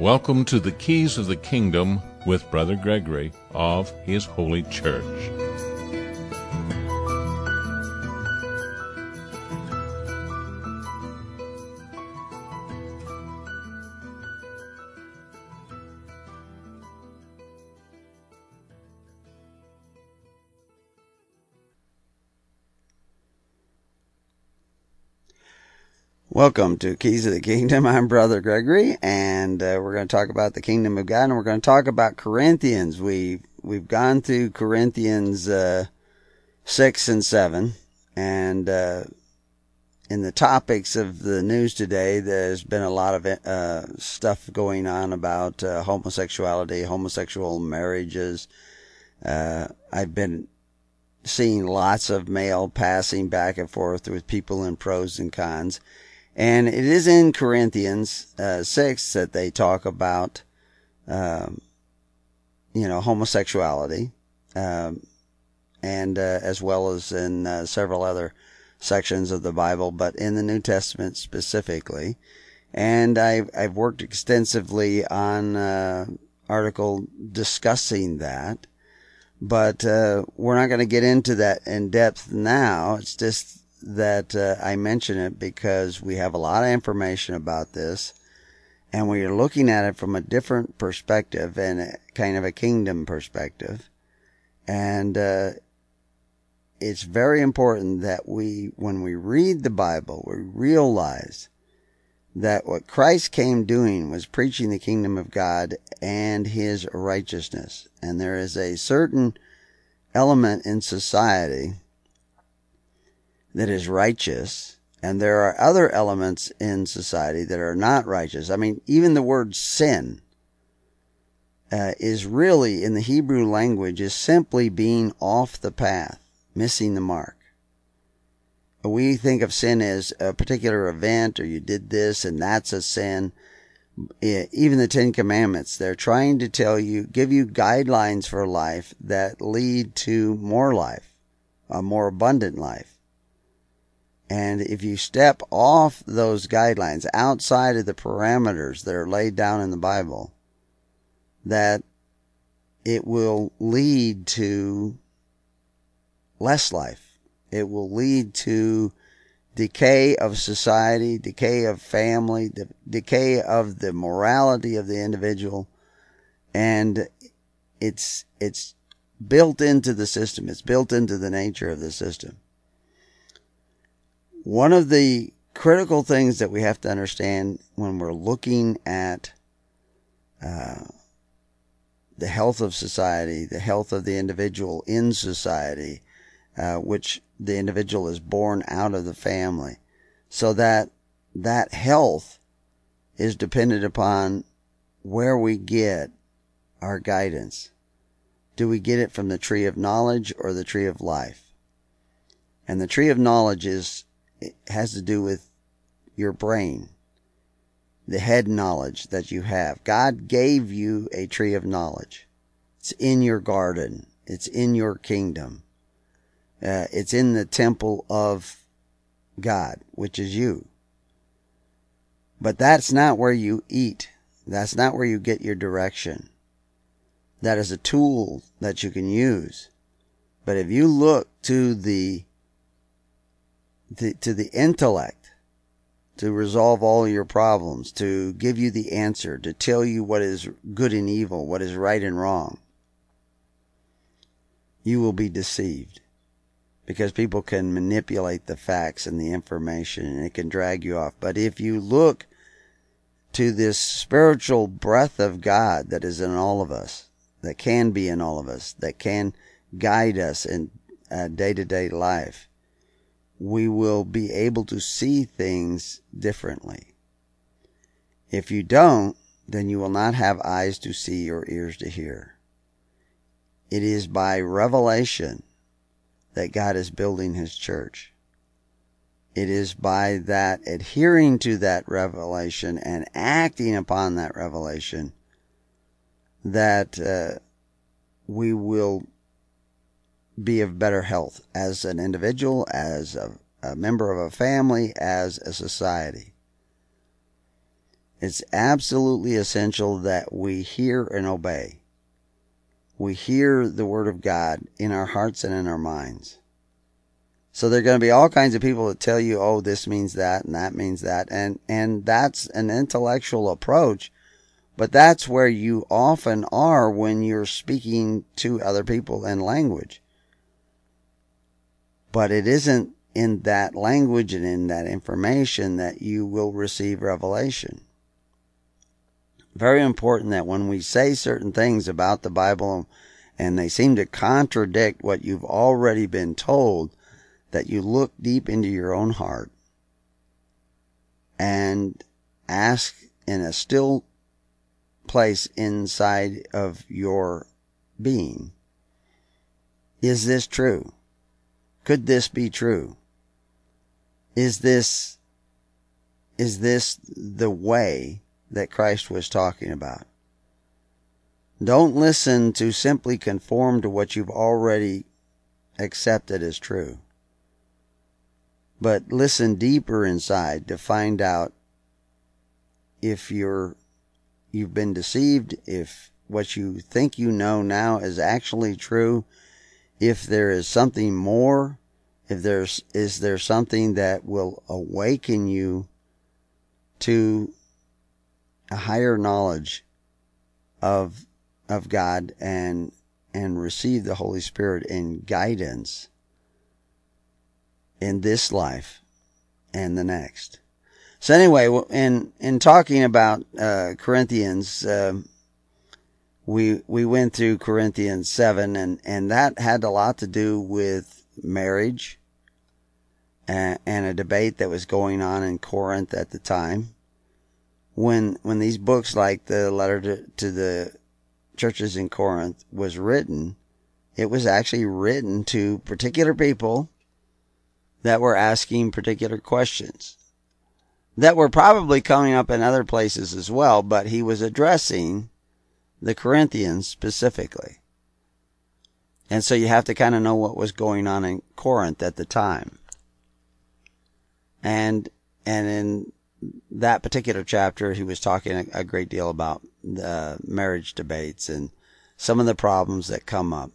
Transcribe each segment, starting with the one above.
Welcome to the Keys of the Kingdom with Brother Gregory of His Holy Church. Welcome to Keys of the Kingdom. I'm Brother Gregory, and we're going to talk about the Kingdom of God, and we're going to talk about Corinthians. We've gone through Corinthians 6 and 7, and in the topics of the news today, there's been a lot of stuff going on about homosexuality, homosexual marriages. I've been seeing lots of mail passing back and forth with people in pros and cons. And it is in Corinthians 6 that they talk about, homosexuality, and as well as in several other sections of the Bible, but in the New Testament specifically. And I've worked extensively on an article discussing that, but we're not going to get into that in depth now. It's just that I mention it because we have a lot of information about this, and we are looking at it from a different perspective and a kind of a kingdom perspective. And it's very important that when we read the Bible, we realize that what Christ came doing was preaching the kingdom of God and His righteousness. And there is a certain element in society that is righteous, and there are other elements in society that are not righteous. I mean, even the word sin is really, in the Hebrew language, is simply being off the path, missing the mark. We think of sin as a particular event, or you did this and that's a sin. Even the Ten Commandments, they're trying to give you guidelines for life that lead to more life, a more abundant life. And if you step off those guidelines, outside of the parameters that are laid down in the Bible, that it will lead to less life. It will lead to decay of society, decay of family, decay of the morality of the individual. And it's built into the system. It's built into the nature of the system. One of the critical things that we have to understand when we're looking at the health of society, the health of the individual in society, which the individual is born out of the family, so that health is dependent upon where we get our guidance. Do we get it from the tree of knowledge or the tree of life? And the tree of knowledge has to do with your brain, the head knowledge that you have. God gave you a tree of knowledge. It's in your garden. It's in your kingdom. It's in the temple of God, which is you. But that's not where you eat. That's not where you get your direction. That is a tool that you can use. But if you look to the intellect to resolve all your problems, to give you the answer, to tell you what is good and evil, what is right and wrong, you will be deceived, because people can manipulate the facts and the information, and it can drag you off. But if you look to this spiritual breath of God that is in all of us, that can be in all of us, that can guide us in day-to-day life, we will be able to see things differently. If you don't, then you will not have eyes to see or ears to hear. It is by revelation that God is building His church. It is by that adhering to that revelation and acting upon that revelation that we will be of better health as an individual, as a member of a family, as a society. It's absolutely essential that we hear and obey. We hear the Word of God in our hearts and in our minds. So there are going to be all kinds of people that tell you, oh, this means that and that means that. And that's an intellectual approach. But that's where you often are when you're speaking to other people in language. But it isn't in that language and in that information that you will receive revelation. Very important that when we say certain things about the Bible and they seem to contradict what you've already been told, that you look deep into your own heart and ask in a still place inside of your being, is this true? Could this be true? Is this the way that Christ was talking about? Don't listen to simply conform to what you've already accepted as true. But listen deeper inside to find out if you've been deceived, if what you think you know now is actually true, if there is something more, is there something that will awaken you to a higher knowledge of God and receive the Holy Spirit in guidance in this life and the next. So anyway, in talking about Corinthians, we went through Corinthians 7, and that had a lot to do with marriage and a debate that was going on in Corinth at the time. When these books like the letter to the churches in Corinth was written, it was actually written to particular people that were asking particular questions that were probably coming up in other places as well, but he was addressing the Corinthians specifically. And so you have to kind of know what was going on in Corinth at the time. And in that particular chapter, he was talking a great deal about the marriage debates and some of the problems that come up.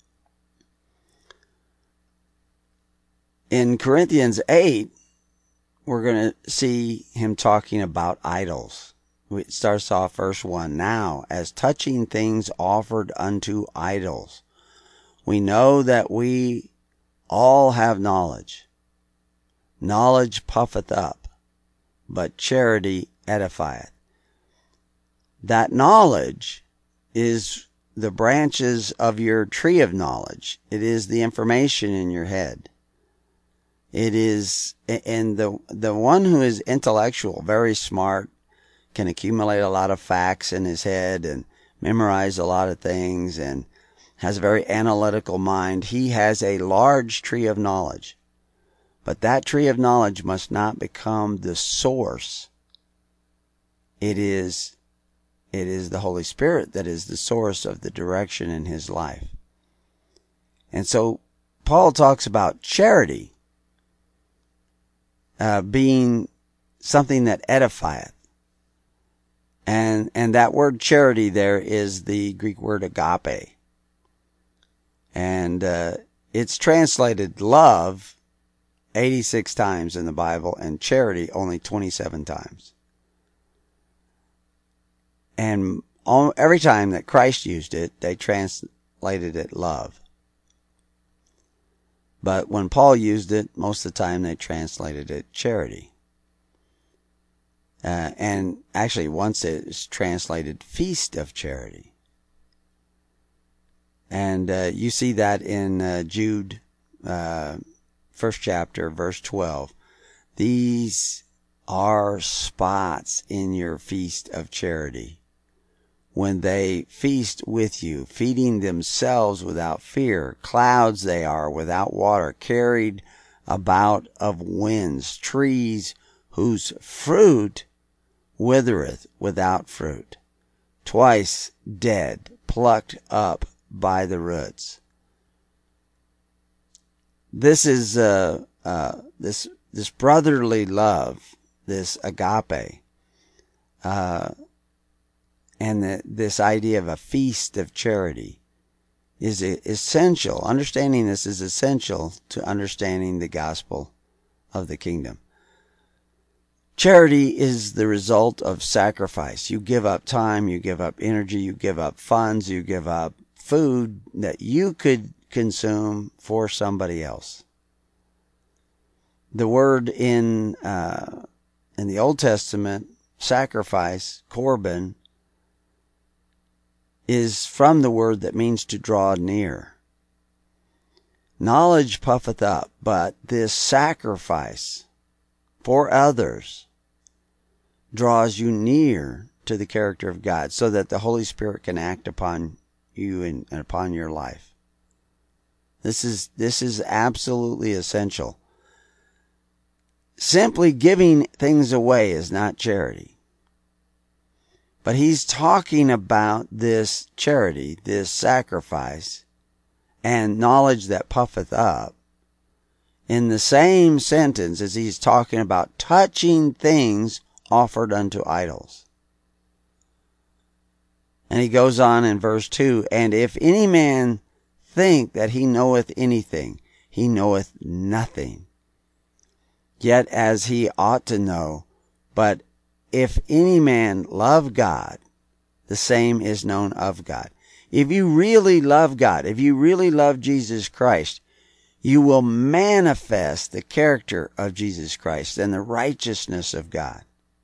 In Corinthians 8, we're going to see him talking about idols. It starts off verse 1. Now, as touching things offered unto idols, we know that we all have knowledge. Knowledge puffeth up, but charity edifieth. That knowledge is the branches of your tree of knowledge. It is the information in your head. It is, and the one who is intellectual, very smart, can accumulate a lot of facts in his head and memorize a lot of things and has a very analytical mind. He has a large tree of knowledge. But that tree of knowledge must not become the source. It is the Holy Spirit that is the source of the direction in his life. And so Paul talks about charity being something that edifieth. And that word charity there is the Greek word agape. And it's translated love 86 times in the Bible and charity only 27 times. And every time that Christ used it, they translated it love. But when Paul used it, most of the time they translated it charity. And actually once it's translated feast of charity. And you see that in Jude, first chapter, verse 12. These are spots in your feast of charity. When they feast with you, feeding themselves without fear, clouds they are without water, carried about of winds, trees whose fruit withereth without fruit, twice dead, plucked up by the roots. This is this brotherly love, this agape, and this idea of a feast of charity is essential. Understanding this is essential to understanding the gospel of the kingdom. Charity is the result of sacrifice. You give up time, you give up energy, you give up funds, you give up food that you could consume for somebody else. The word in the Old Testament, sacrifice, korban, is from the word that means to draw near. Knowledge puffeth up, but this sacrifice for others draws you near to the character of God so that the Holy Spirit can act upon you and upon your life. This is absolutely essential. Simply giving things away is not charity. But he's talking about this charity, this sacrifice, and knowledge that puffeth up in the same sentence as he's talking about touching things offered unto idols. And he goes on in verse 2, and if any man think that he knoweth anything, he knoweth nothing, yet as he ought to know. But if any man love God, the same is known of God. If you really love God, if you really love Jesus Christ, you will manifest the character of Jesus Christ and the righteousness of God.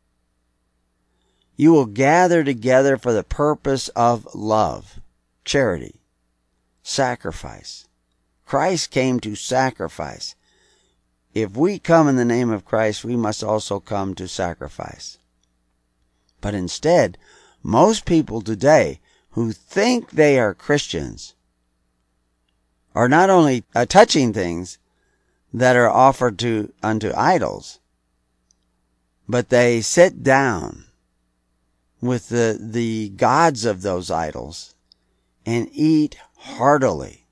You will gather together for the purpose of love, charity, sacrifice. Christ came to sacrifice. If we come in the name of Christ, we must also come to sacrifice. But instead, most people today who think they are Christians are not only touching things that are offered unto idols, but they sit down with the gods of those idols and eat heartily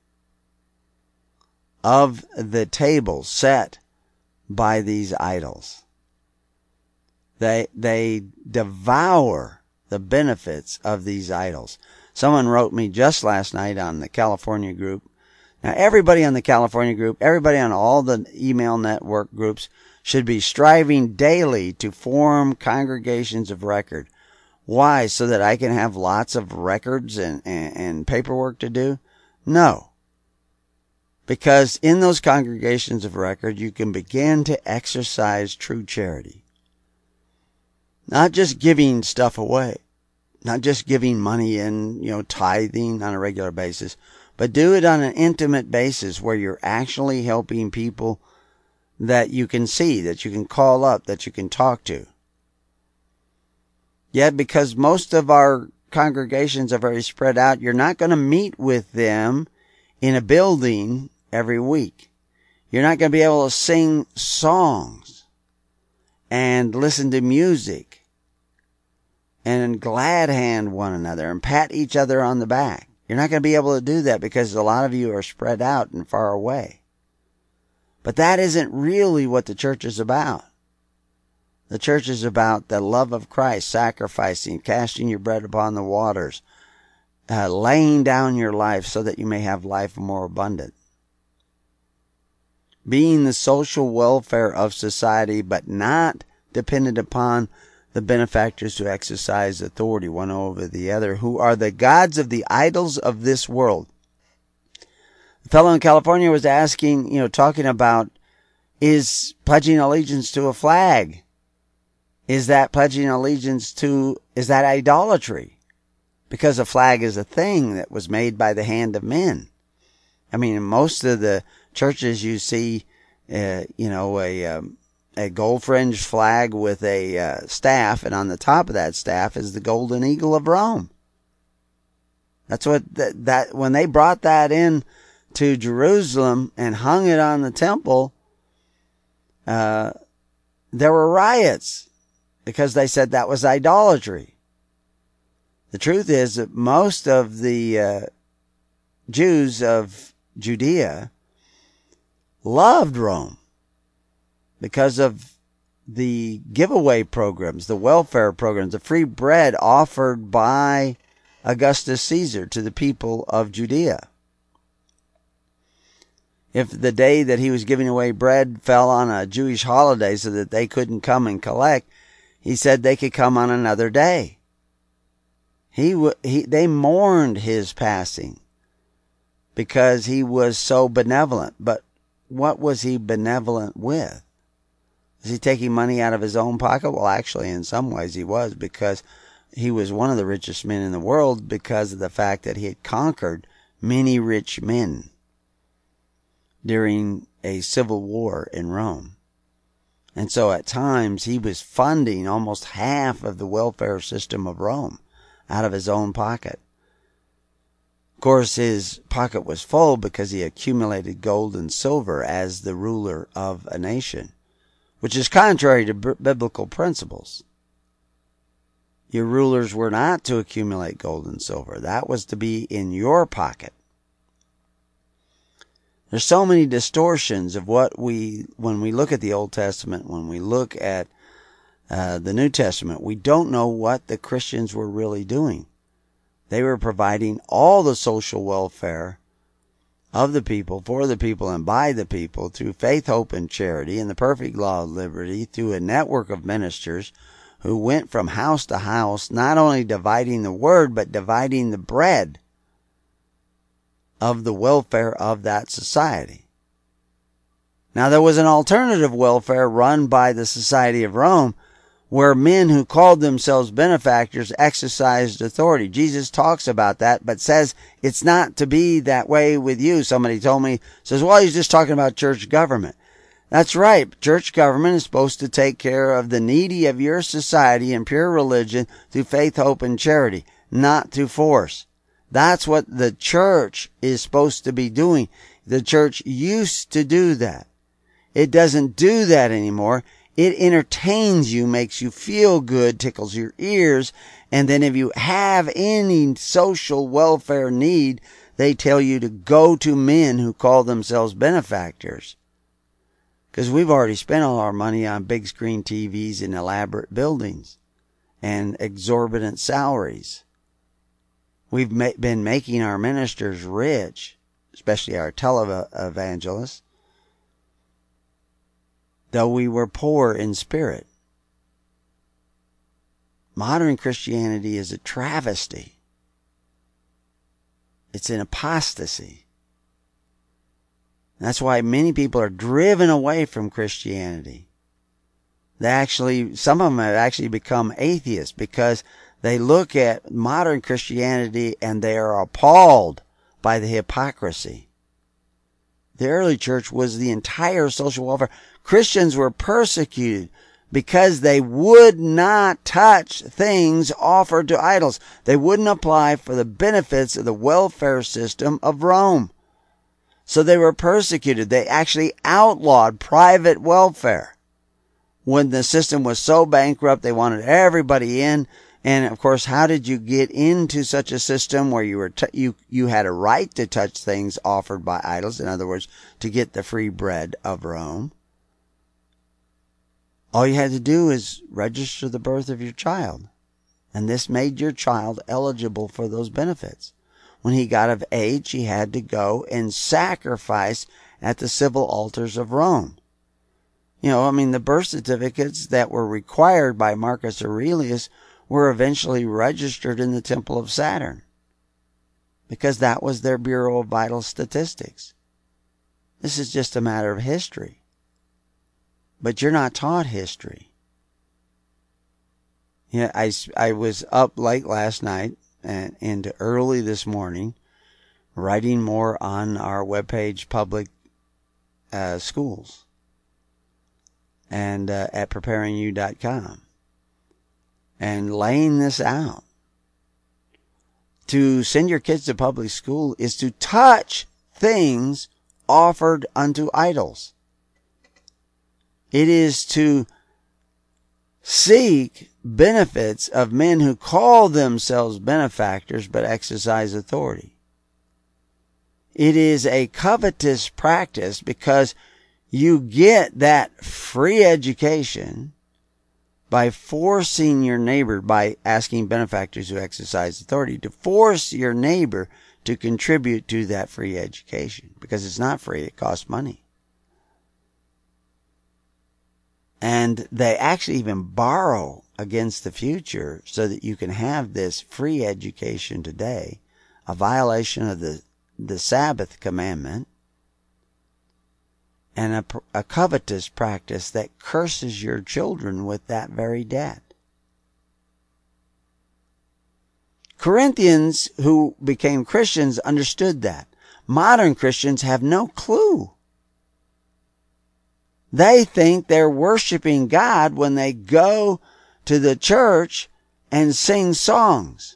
of the table set by these idols. They devour the benefits of these idols. Someone wrote me just last night on the California group. Now, everybody on the California group, everybody on all the email network groups should be striving daily to form congregations of record. Why? So that I can have lots of records and paperwork to do? No. Because in those congregations of record, you can begin to exercise true charity. Not just giving stuff away. Not just giving money in, tithing on a regular basis. But do it on an intimate basis where you're actually helping people that you can see, that you can call up, that you can talk to. Yet, because most of our congregations are very spread out, you're not going to meet with them in a building every week. You're not going to be able to sing songs and listen to music and glad hand one another and pat each other on the back. You're not going to be able to do that because a lot of you are spread out and far away. But that isn't really what the church is about. The church is about the love of Christ, sacrificing, casting your bread upon the waters, laying down your life so that you may have life more abundant. Being the social welfare of society, but not dependent upon the benefactors who exercise authority one over the other, who are the gods of the idols of this world. The fellow in California was asking, talking about, is pledging allegiance to a flag? Is that pledging allegiance to, is that idolatry? Because a flag is a thing that was made by the hand of men. I mean, in most of the churches you see, a gold-fringed flag with a staff, and on the top of that staff is the golden eagle of Rome. That's what that when they brought that in to Jerusalem and hung it on the temple, there were riots because they said that was idolatry. The truth is that most of the Jews of Judea loved Rome because of the giveaway programs, the welfare programs, the free bread offered by Augustus Caesar to the people of Judea. If the day that he was giving away bread fell on a Jewish holiday so that they couldn't come and collect, he said they could come on another day. They mourned his passing because he was so benevolent. But what was he benevolent with? Was he taking money out of his own pocket? Well, actually, in some ways he was, because he was one of the richest men in the world because of the fact that he had conquered many rich men during a civil war in Rome. And so at times he was funding almost half of the welfare system of Rome out of his own pocket. Of course, his pocket was full because he accumulated gold and silver as the ruler of a nation, which is contrary to biblical principles. Your rulers were not to accumulate gold and silver. That was to be in your pocket. There's so many distortions of when we look at the Old Testament, when we look at the New Testament, we don't know what the Christians were really doing. They were providing all the social welfare of the people, for the people, and by the people through faith, hope, and charity, and the perfect law of liberty, through a network of ministers who went from house to house, not only dividing the word, but dividing the bread of the welfare of that society. Now, there was an alternative welfare run by the Society of Rome, where men who called themselves benefactors exercised authority. Jesus talks about that, but says it's not to be that way with you. Somebody told me, says, well, he's just talking about church government. That's right. Church government is supposed to take care of the needy of your society and pure religion through faith, hope, and charity, not through force. That's what the church is supposed to be doing. The church used to do that. It doesn't do that anymore. It entertains you, makes you feel good, tickles your ears, and then if you have any social welfare need, they tell you to go to men who call themselves benefactors. Because we've already spent all our money on big screen TVs and elaborate buildings and exorbitant salaries. We've been making our ministers rich, especially our televangelists, though we were poor in spirit. Modern Christianity is a travesty. It's an apostasy. That's why many people are driven away from Christianity. Some of them have actually become atheists because they look at modern Christianity and they are appalled by the hypocrisy. The early church was the entire social welfare. Christians were persecuted because they would not touch things offered to idols. They wouldn't apply for the benefits of the welfare system of Rome. So they were persecuted. They actually outlawed private welfare. When the system was so bankrupt, they wanted everybody in. And of course, how did you get into such a system where you had a right to touch things offered by idols? In other words, to get the free bread of Rome. All you had to do is register the birth of your child. And this made your child eligible for those benefits. When he got of age, he had to go and sacrifice at the civil altars of Rome. The birth certificates that were required by Marcus Aurelius were eventually registered in the Temple of Saturn, because that was their Bureau of Vital Statistics. This is just a matter of history. But you're not taught history. I was up late last night and into early this morning writing more on our webpage, public schools, and at preparingyou.com. And laying this out. To send your kids to public school is to touch things offered unto idols. It is to seek benefits of men who call themselves benefactors but exercise authority. It is a covetous practice because you get that free education by forcing your neighbor, by asking benefactors who exercise authority, to force your neighbor to contribute to that free education. Because it's not free, it costs money. And they actually even borrow against the future so that you can have this free education today, a violation of the Sabbath commandment, and a covetous practice that curses your children with that very debt. Corinthians who became Christians understood that. Modern Christians have no clue. They think they're worshiping God when they go to the church and sing songs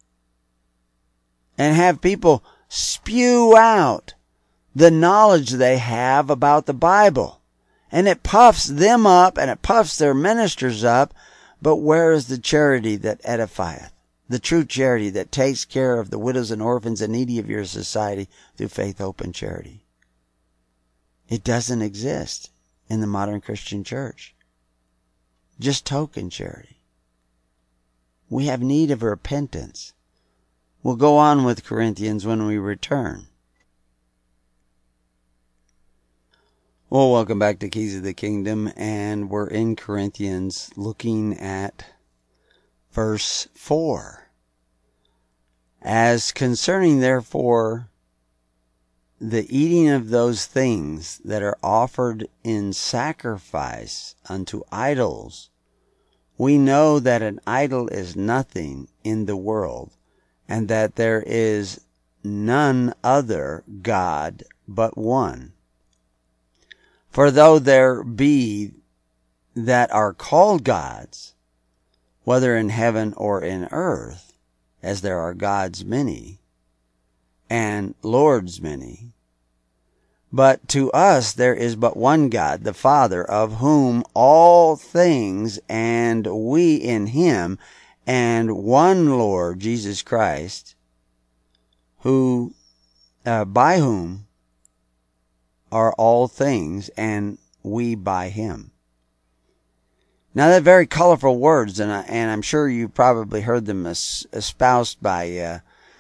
and have people spew out the knowledge they have about the Bible. And it puffs them up and it puffs their ministers up. But where is the charity that edifieth? The true charity that takes care of the widows and orphans and needy of your society through faith, hope, and charity. It doesn't exist in the modern Christian church. Just token charity. We have need of repentance. We'll go on with Corinthians when we return. Well, welcome back to Keys of the Kingdom, and we're in Corinthians looking at verse 4. As concerning, therefore, the eating of those things that are offered in sacrifice unto idols, we know that an idol is nothing in the world, and that there is none other God but one. For though there be that are called gods, whether in heaven or in earth, as there are gods many, and lords many, but to us there is but one God, the Father, of whom all things, and we in him, and one Lord, Jesus Christ, who, by whom are all things, and we by him. Now, they're very colorful words, and I'm sure you probably heard them espoused by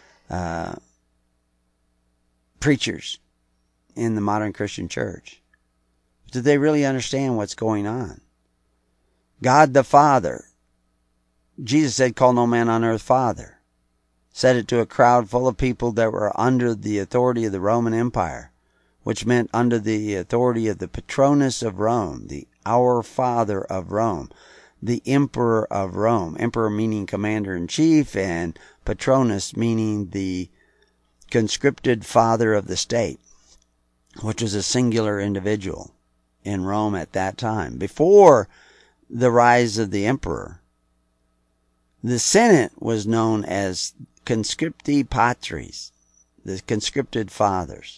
preachers in the modern Christian church. Did they really understand what's going on? God the Father. Jesus said, call no man on earth Father. Said it to a crowd full of people that were under the authority of the Roman Empire, which meant under the authority of the Patronus of Rome, the Our Father of Rome, the Emperor of Rome. Emperor meaning commander-in-chief, and Patronus meaning the conscripted father of the state, which was a singular individual in Rome at that time. Before the rise of the emperor, the Senate was known as conscripti patris, the conscripted fathers.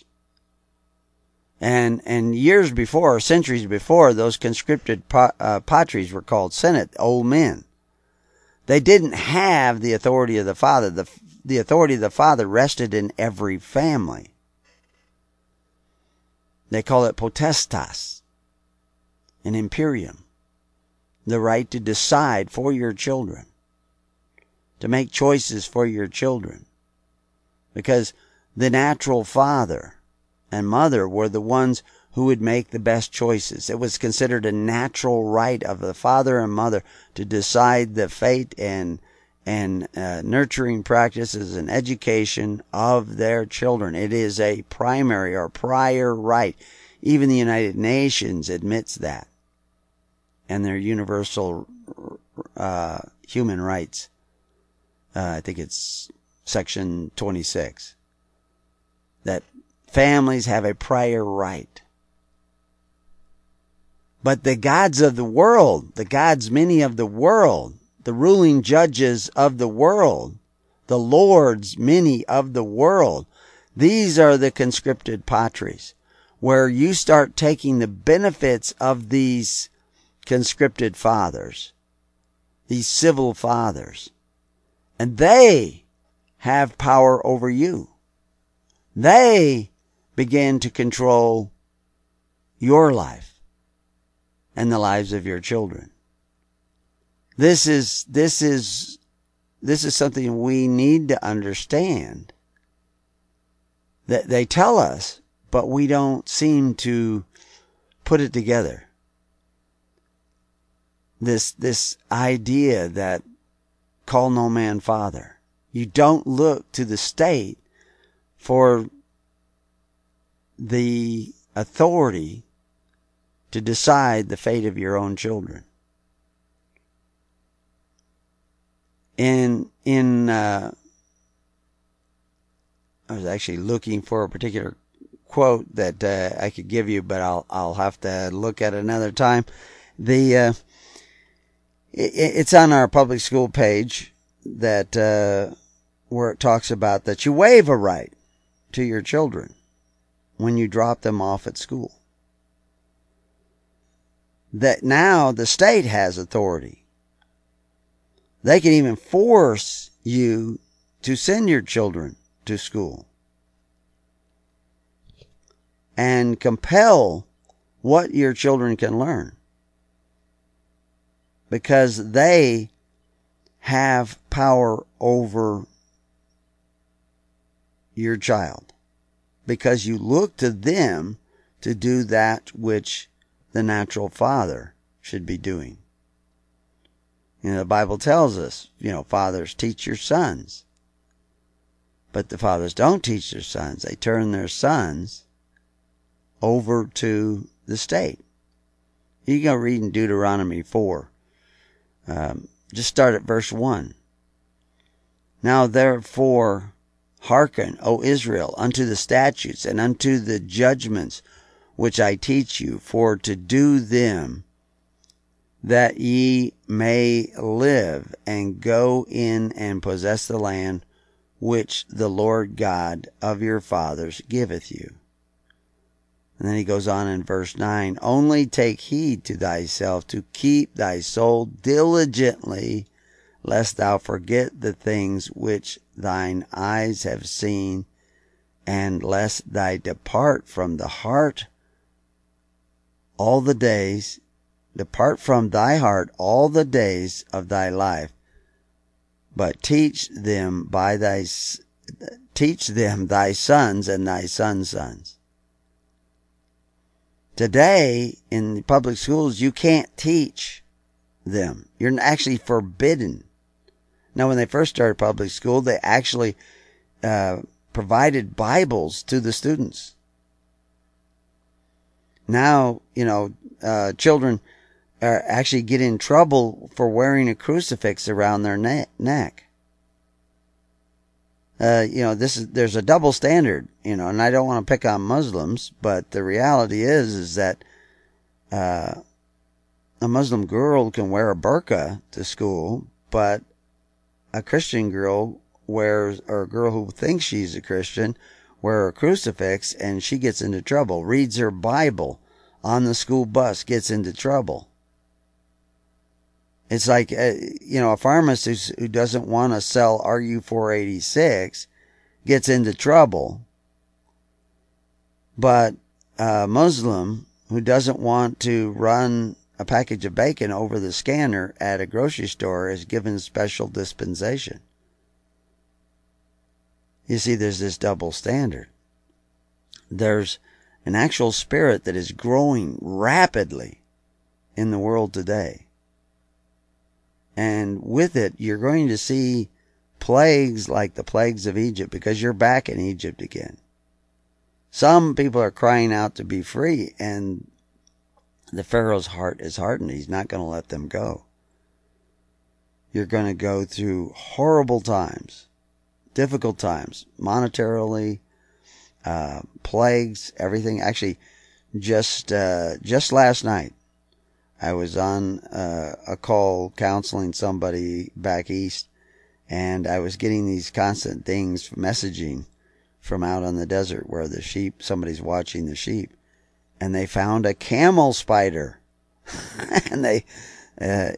And years before, centuries before, those conscripted patries were called Senate, old men. They didn't have the authority of the Father. The authority of the Father rested in every family. They call it potestas, an imperium, the right to decide for your children, to make choices for your children. Because the natural father and mother were the ones who would make the best choices. It was considered a natural right of the father and mother to decide the fate and nurturing practices and education of their children. It is a primary or prior right. Even the United Nations admits that, and their universal human rights. I think it's section 26. That families have a prior right. But the gods of the world, the gods many of the world, the ruling judges of the world, the lords many of the world, these are the conscripted patries, where you start taking the benefits of these conscripted fathers, these civil fathers, and they have power over you. They begin to control your life and the lives of your children. This is something we need to understand. That they tell us, but we don't seem to put it together. This idea that call no man father. You don't look to the state for the authority to decide the fate of your own children. I was actually looking for a particular quote that I could give you, but I'll have to look at it another time. It's on our public school page that where it talks about that you waive a right to your children when you drop them off at school. That now the state has authority. They can even force you to send your children to school and compel what your children can learn, because they have power over your child, because you look to them to do that which the natural father should be doing. The Bible tells us, fathers, teach your sons. But the fathers don't teach their sons. They turn their sons over to the state. You can go read in Deuteronomy 4. Just start at verse 1. Now therefore hearken, O Israel, unto the statutes and unto the judgments which I teach you, for to do them, that ye may live and go in and possess the land which the Lord God of your fathers giveth you. And then he goes on in verse 9, only take heed to thyself to keep thy soul diligently, lest thou forget the things which thine eyes have seen, and lest thou depart from the heart all the days, depart from thy heart all the days of thy life, but teach them thy sons and thy sons' sons. Today, in the public schools, you can't teach them. You're actually forbidden. Now, when they first started public school, they actually provided Bibles to the students. Now, children actually get in trouble for wearing a crucifix around their neck. There's a double standard, and I don't want to pick on Muslims, but the reality is that a Muslim girl can wear a burqa to school, but a Christian girl or a girl who thinks she's a Christian, wear a crucifix, and she gets into trouble. Reads her Bible on the school bus, gets into trouble. It's like, a pharmacist who doesn't want to sell RU-486 gets into trouble. But a Muslim who doesn't want to run a package of bacon over the scanner at a grocery store is given special dispensation. You see, there's this double standard. There's an actual spirit that is growing rapidly in the world today. And with it, you're going to see plagues like the plagues of Egypt, because you're back in Egypt again. Some people are crying out to be free, and the Pharaoh's heart is hardened. He's not going to let them go. You're going to go through horrible times, difficult times, monetarily, plagues, everything. Actually, just last night, I was on a call counseling somebody back east, and I was getting these constant things, messaging from out on the desert where the sheep, somebody's watching the sheep, and they found a camel spider, and they had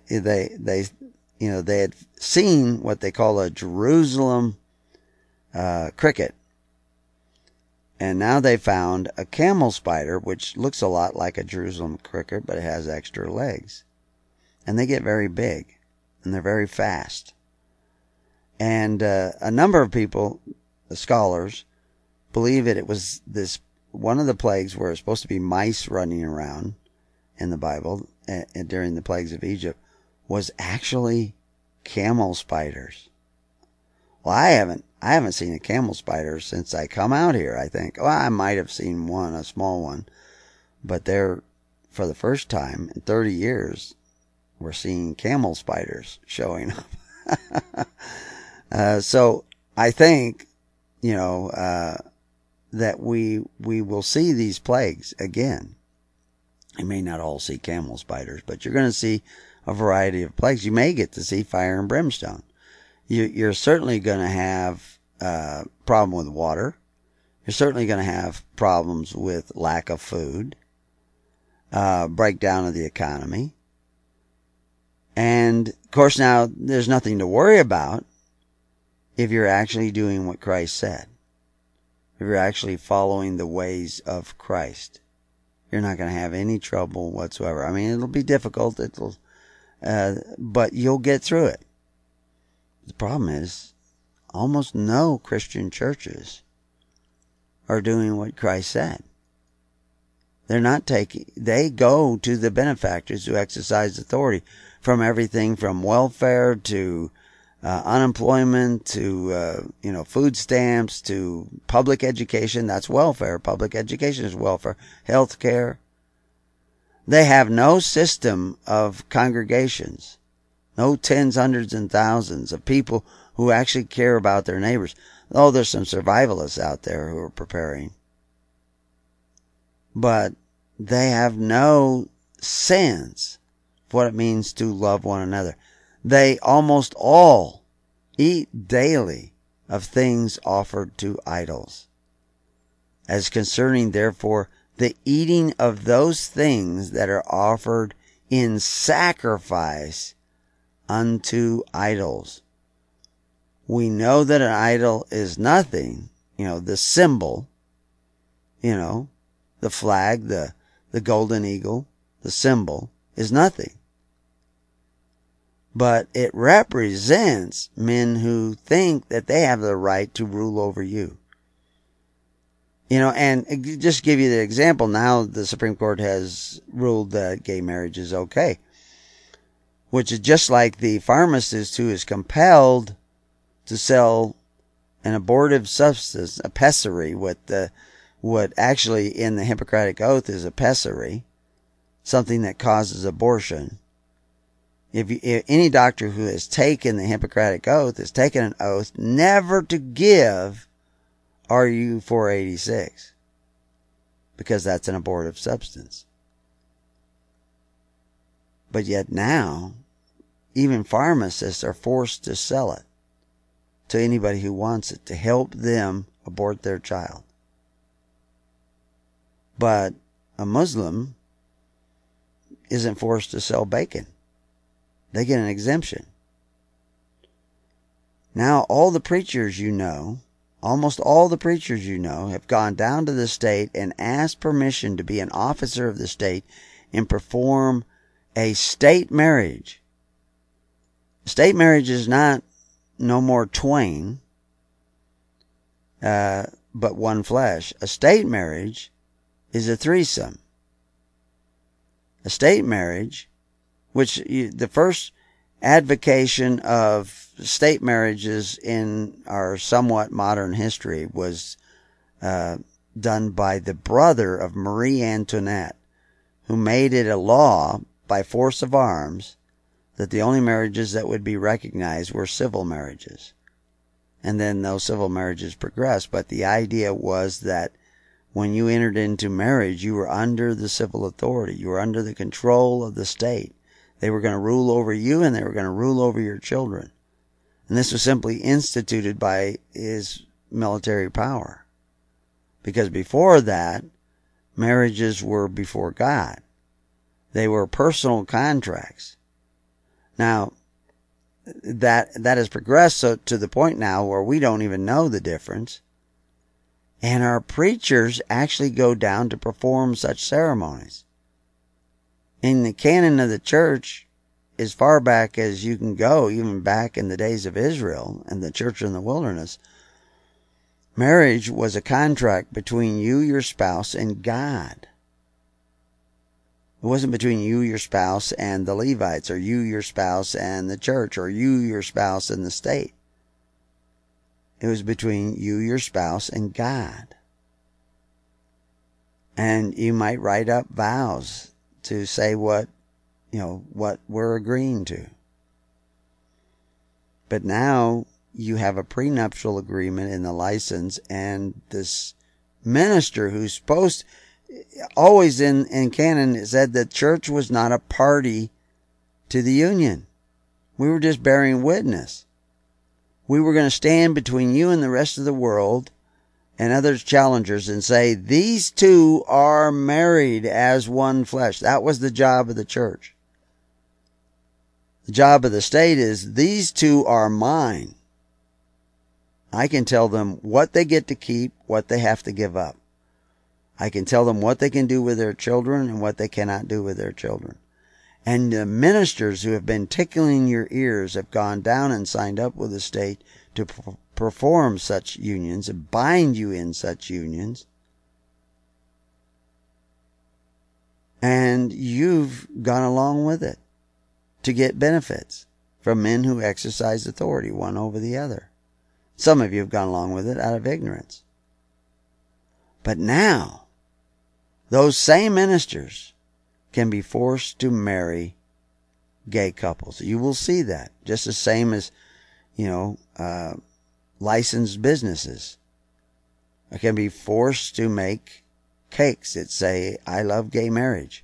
seen what they call a Jerusalem cricket. And now they found a camel spider, which looks a lot like a Jerusalem cricket, but it has extra legs. And they get very big. and they're very fast. And a number of people, scholars, believe that it was this one of the plagues where it's supposed to be mice running around in the Bible and during the plagues of Egypt was actually camel spiders. Well, I haven't seen a camel spider since I come out here, I think. Well, I might have seen one, a small one, but they're, for the first time in 30 years, we're seeing camel spiders showing up. So I think, that we will see these plagues again. You may not all see camel spiders, but you're going to see a variety of plagues. You may get to see fire and brimstone. You're certainly going to have a problem with water. You're certainly going to have problems with lack of food, breakdown of the economy. And, of course, now there's nothing to worry about if you're actually doing what Christ said. If you're actually following the ways of Christ. You're not going to have any trouble whatsoever. I mean, it'll be difficult, but you'll get through it. The problem is, almost no Christian churches are doing what Christ said. They go to the benefactors who exercise authority, from everything from welfare to unemployment to, food stamps to public education. That's welfare. Public education is welfare. Health care. They have no system of congregations. No tens, hundreds, and thousands of people who actually care about their neighbors. Oh, there's some survivalists out there who are preparing. But they have no sense of what it means to love one another. They almost all eat daily of things offered to idols. As concerning, therefore, the eating of those things that are offered in sacrifice unto idols. We know that an idol is nothing, the symbol, the flag, the golden eagle, the symbol is nothing. But it represents men who think that they have the right to rule over you. And just give you the example, now the Supreme Court has ruled that gay marriage is okay. Which is just like the pharmacist who is compelled to sell an abortive substance, a pessary, what actually in the Hippocratic Oath is a pessary, something that causes abortion. If any doctor who has taken the Hippocratic Oath has taken an oath never to give RU 486, because that's an abortive substance. But yet now, even pharmacists are forced to sell it to anybody who wants it to help them abort their child. But a Muslim isn't forced to sell bacon. They get an exemption. Now, all the preachers almost all the preachers have gone down to the state and asked permission to be an officer of the state and perform a state marriage. State marriage is not no more twain, but one flesh. A state marriage is a threesome. A state marriage, which the first advocation of state marriages in our somewhat modern history was done by the brother of Marie Antoinette, who made it a law by force of arms that the only marriages that would be recognized were civil marriages. And then those civil marriages progressed. But the idea was that when you entered into marriage, you were under the civil authority. You were under the control of the state. They were going to rule over you, and they were going to rule over your children. And this was simply instituted by his military power. Because before that, marriages were before God. They were personal contracts. Now, that has progressed to the point now where we don't even know the difference. And our preachers actually go down to perform such ceremonies. In the canon of the church, as far back as you can go, even back in the days of Israel and the church in the wilderness, marriage was a contract between you, your spouse, and God. It wasn't between you, your spouse, and the Levites, or you, your spouse, and the church, or you, your spouse, and the state. It was between you, your spouse, and God. And you might write up vows to say what we're agreeing to. But now you have a prenuptial agreement in the license, and this minister who's supposed, always in canon, it said that church was not a party to the union. We were just bearing witness. We were going to stand between you and the rest of the world and other challengers and say, these two are married as one flesh. That was the job of the church. The job of the state is, these two are mine. I can tell them what they get to keep, what they have to give up. I can tell them what they can do with their children and what they cannot do with their children. And the ministers who have been tickling your ears have gone down and signed up with the state to perform such unions and bind you in such unions. And you've gone along with it to get benefits from men who exercise authority one over the other. Some of you have gone along with it out of ignorance. But now, those same ministers can be forced to marry gay couples. You will see that. Just the same as, licensed businesses can be forced to make cakes that say, I love gay marriage.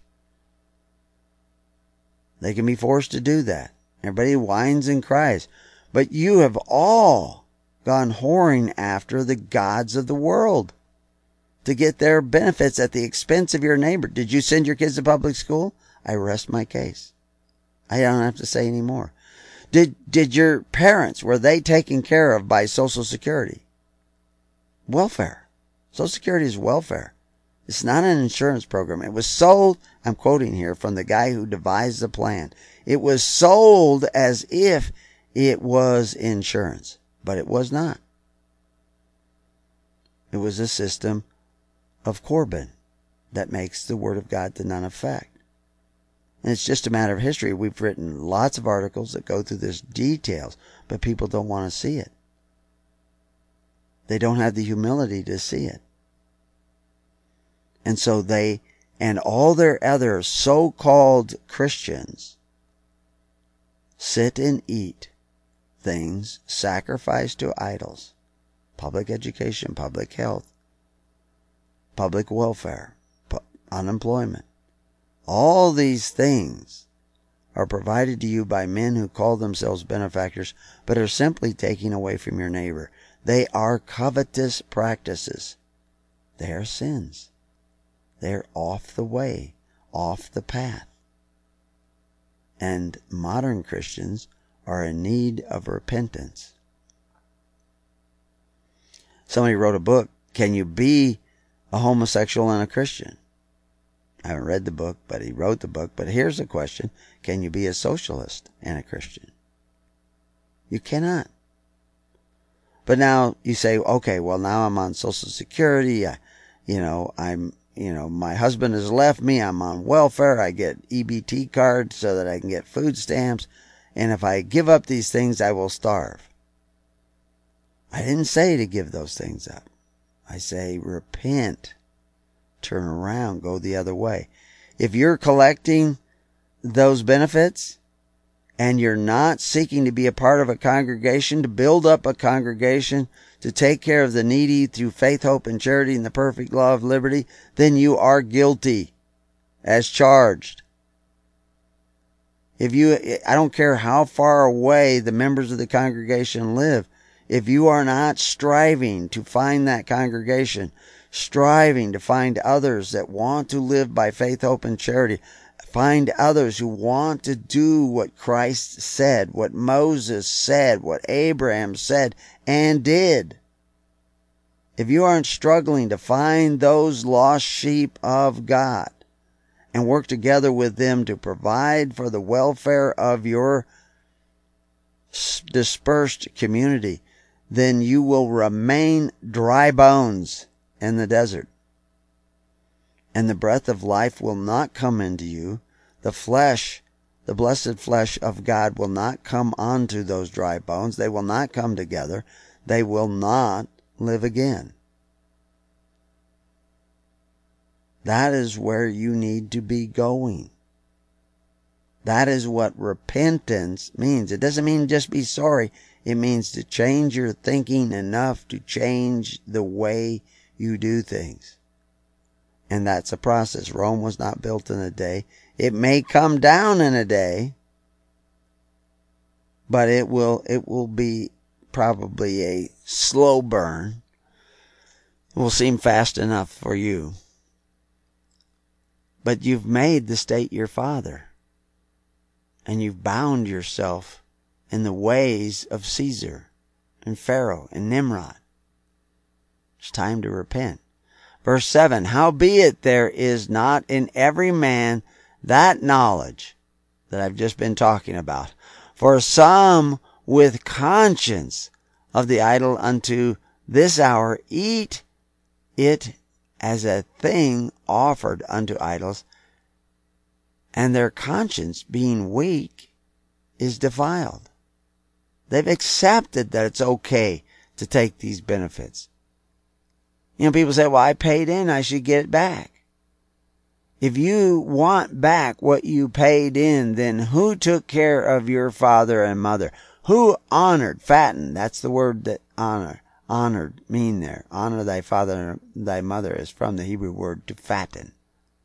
They can be forced to do that. Everybody whines and cries. But you have all gone whoring after the gods of the world to get their benefits at the expense of your neighbor. Did you send your kids to public school? I rest my case. I don't have to say any more. Did your parents, were they taken care of by Social Security? Welfare. Social Security is welfare. It's not an insurance program. It was sold, I'm quoting here from the guy who devised the plan. It was sold as if it was insurance, but it was not. It was a system of Corbin that makes the Word of God to none effect. And it's just a matter of history. We've written lots of articles that go through this details, but people don't want to see it. They don't have the humility to see it. And so they, and all their other so-called Christians, sit and eat things sacrificed to idols. Public education, public health, public welfare, unemployment. All these things are provided to you by men who call themselves benefactors, but are simply taking away from your neighbor. They are covetous practices. They are sins. They're off the way, off the path. And modern Christians are in need of repentance. Somebody wrote a book, Can You Be a Homosexual and a Christian? I haven't read the book, but he wrote the book. But here's the question. Can you be a socialist and a Christian? You cannot. But now you say, okay, well, now I'm on Social Security. My husband has left me. I'm on welfare. I get EBT cards so that I can get food stamps. And if I give up these things, I will starve. I didn't say to give those things up. I say repent. Turn around, go the other way. If you're collecting those benefits and you're not seeking to be a part of a congregation, to build up a congregation, to take care of the needy through faith, hope, and charity and the perfect law of liberty, then you are guilty as charged. I don't care how far away the members of the congregation live, if you are not striving to find that congregation, striving to find others that want to live by faith, hope, and charity, find others who want to do what Christ said, what Moses said, what Abraham said and did. If you aren't struggling to find those lost sheep of God and work together with them to provide for the welfare of your dispersed community, then you will remain dry bones in the desert. And the breath of life will not come into you. The flesh, the blessed flesh of God will not come onto those dry bones. They will not come together. They will not live again. That is where you need to be going. That is what repentance means. It doesn't mean just be sorry. It means to change your thinking enough to change the way you do things. And that's a process. Rome was not built in a day. It may come down in a day, but it will be probably a slow burn. It will seem fast enough for you. But you've made the state your father. And you've bound yourself in the ways of Caesar and Pharaoh and Nimrod. It's time to repent. Verse 7, howbeit there is not in every man that knowledge that I've just been talking about. For some with conscience of the idol unto this hour eat it as a thing offered unto idols, and their conscience, being weak, is defiled. They've accepted that it's okay to take these benefits. You know, people say, well, I paid in, I should get it back. If you want back what you paid in, then who took care of your father and mother? Who honored, fattened? That's the word that honored mean there. Honor thy father and thy mother is from the Hebrew word to fatten.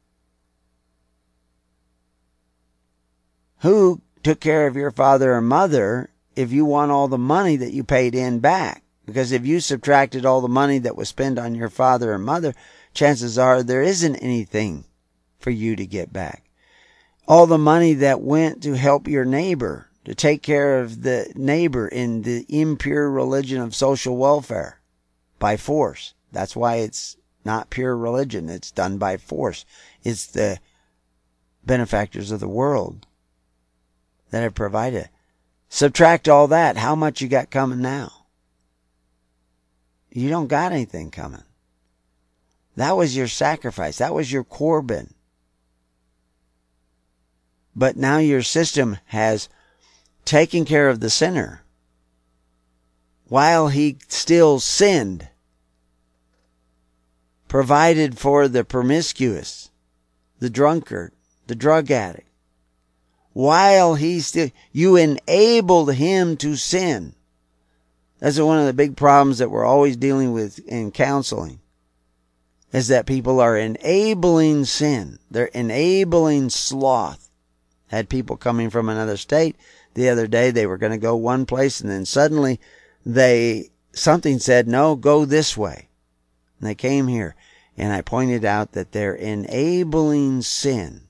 Who took care of your father or mother if you want all the money that you paid in back? Because if you subtracted all the money that was spent on your father or mother, chances are there isn't anything for you to get back. All the money that went to help your neighbor, to take care of the neighbor in the impure religion of social welfare by force. That's why it's not pure religion. It's done by force. It's the benefactors of the world that have provided. Subtract all that. How much you got coming now? You don't got anything coming. That was your sacrifice. That was your Corban. But now your system has taken care of the sinner while he still sinned, provided for the promiscuous, the drunkard, the drug addict. While he still, you enabled him to sin. That's one of the big problems that we're always dealing with in counseling, is that people are enabling sin. They're enabling sloth. Had people coming from another state the other day. They were going to go one place, and then suddenly something said, no, go this way. And they came here, and I pointed out that they're enabling sin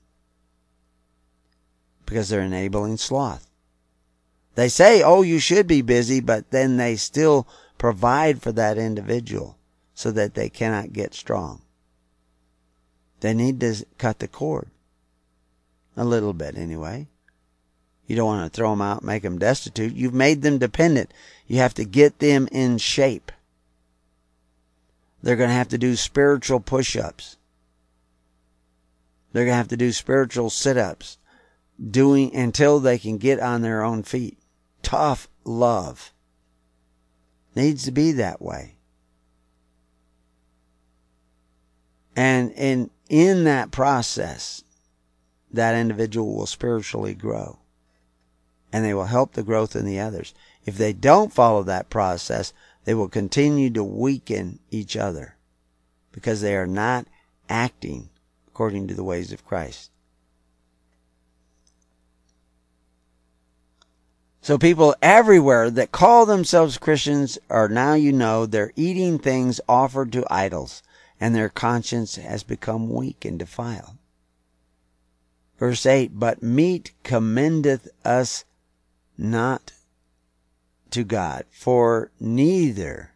because they're enabling sloth. They say, oh, you should be busy, but then they still provide for that individual so that they cannot get strong. They need to cut the cord. A little bit, anyway. You don't want to throw them out and make them destitute. You've made them dependent. You have to get them in shape. They're going to have to do spiritual push-ups. They're going to have to do spiritual sit-ups, doing until they can get on their own feet. Tough love needs to be that way. And in that process, that individual will spiritually grow. And they will help the growth in the others. If they don't follow that process, they will continue to weaken each other because they are not acting according to the ways of Christ. So people everywhere that call themselves Christians are now, they're eating things offered to idols, and their conscience has become weak and defiled. Verse 8, but meat commendeth us not to God, for neither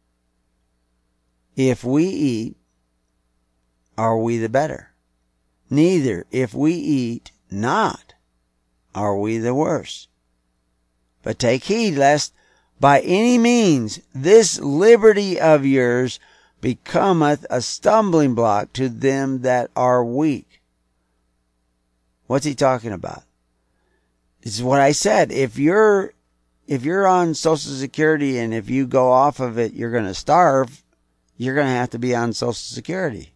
if we eat are we the better. neither if we eat not are we the worse. But take heed lest by any means this liberty of yours becometh a stumbling block to them that are weak. What's he talking about? This is what I said. If you're on Social Security and if you go off of it, you're going to starve, you're going to have to be on Social Security.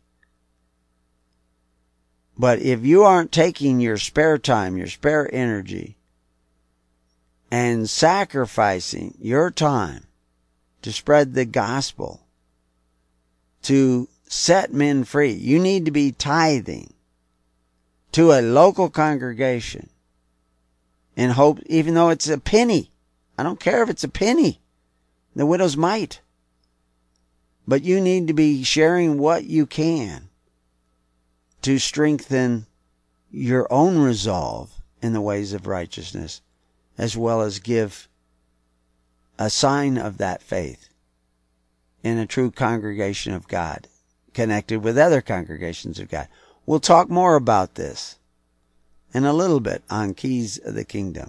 But if you aren't taking your spare time, your spare energy, and sacrificing your time to spread the gospel, to set men free, you need to be tithing to a local congregation in hope, even though it's a penny. I don't care if it's a penny. The widow's mite. But you need to be sharing what you can to strengthen your own resolve in the ways of righteousness, as well as give a sign of that faith in a true congregation of God, connected with other congregations of God. We'll talk more about this in a little bit on Keys of the Kingdom.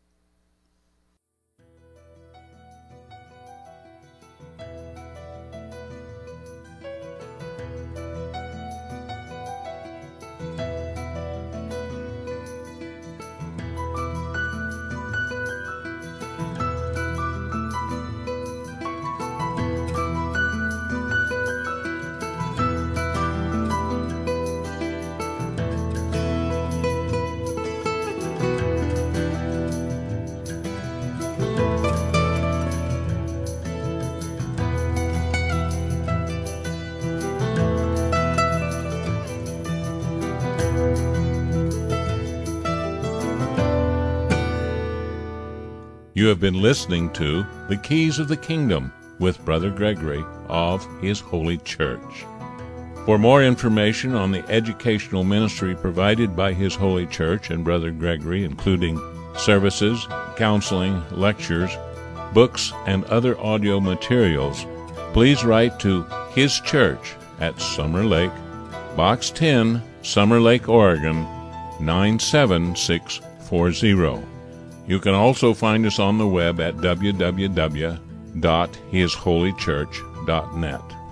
You have been listening to The Keys of the Kingdom with Brother Gregory of His Holy Church. For more information on the educational ministry provided by His Holy Church and Brother Gregory, including services, counseling, lectures, books, and other audio materials, please write to His Church at Summer Lake, Box 10, Summer Lake, Oregon, 97640. You can also find us on the web at www.hisholychurch.net.